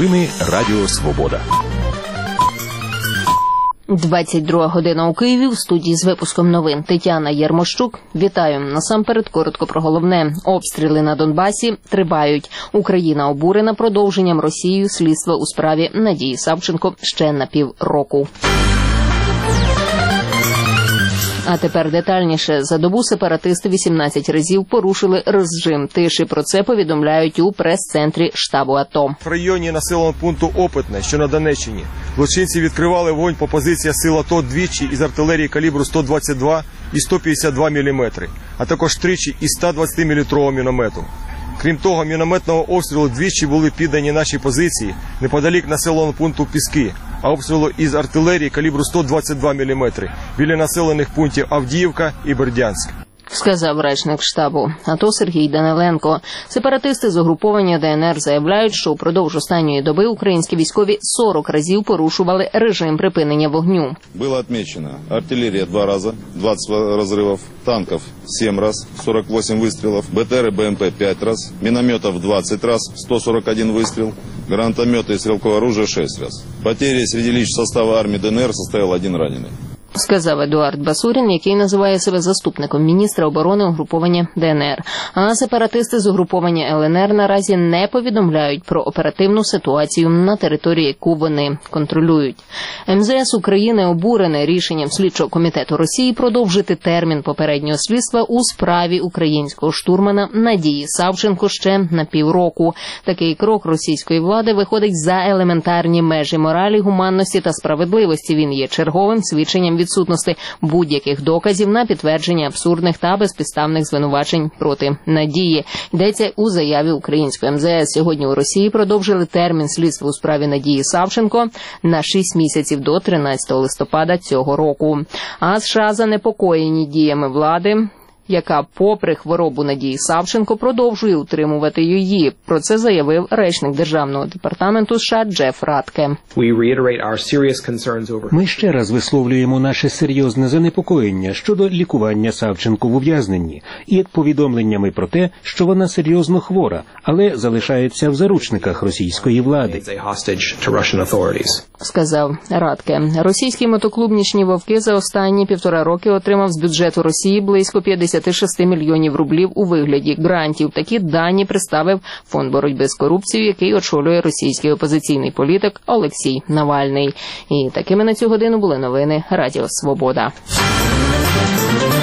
Новини Радіо Свобода. 22 година у Києві. В студії з випуском новин Тетяна Єрмощук. Вітаю. Насамперед коротко про головне. Обстріли на Донбасі тривають. Україна обурена продовженням Росією слідства у справі Надії Савченко ще на півроку. А тепер детальніше. За добу сепаратисти 18 разів порушили режим тиші. Про це повідомляють у прес-центрі штабу АТО. В районі населеного пункту Опитне, що на Донеччині, злочинці відкривали вогонь по позиціях сил АТО двічі із артилерії калібру 122 і 152 мм, а також тричі із 120-мм міномету. Крім того, мінометного обстрілу двічі були піддані наші позиції неподалік населеного пункту Піски, а обстрілу із артилерії калібру 122 мм біля населених пунктів Авдіївка і Бердянськ. Сказав речник штабу АТО Сергій Даниленко. Сепаратисти з угруповання ДНР заявляють, що упродовж останньої доби українські військові 40 разів порушували режим припинення вогню. Було відмічено артилерія 2 рази, 20 розривів, танків 7 разів, 48 вистрілів, БТР і БМП 5 разів, мінометів 20 разів, 141 вистріл, гранатомети і стрілкове оружие 6 разів. Потери серед личного составу армії ДНР составив 1 ранений. Сказав Едуард Басурін, який називає себе заступником міністра оборони угруповання ДНР. А сепаратисти з угруповання ЛНР наразі не повідомляють про оперативну ситуацію на території, яку вони контролюють. МЗС України обурене рішенням слідчого комітету Росії продовжити термін попереднього слідства у справі українського штурмана Надії Савченко ще на півроку. Такий крок російської влади виходить за елементарні межі моралі, гуманності та справедливості. Він є черговим свідченням відсутності будь-яких доказів на підтвердження абсурдних та безпідставних звинувачень проти Надії. Йдеться у заяві української МЗС. Сьогодні у Росії продовжили термін слідства у справі Надії Савченко на 6 місяців до 13 листопада цього року. А США занепокоєні діями влади, яка, попри хворобу Надії Савченко, продовжує утримувати її. Про це заявив речник Державного департаменту США Джеф Радке. Ми ще раз висловлюємо наше серйозне занепокоєння щодо лікування Савченко в ув'язненні і повідомленнями про те, що вона серйозно хвора, але залишається в заручниках російської влади. Сказав Радке. Російський мотоклуб «Нічні вовки» за останні 1,5 роки отримав з бюджету Росії близько 56 мільйонів рублів у вигляді грантів. Такі дані представив Фонд боротьби з корупцією, який очолює російський опозиційний політик Олексій Навальний. І такими на цю годину були новини Радіо Свобода.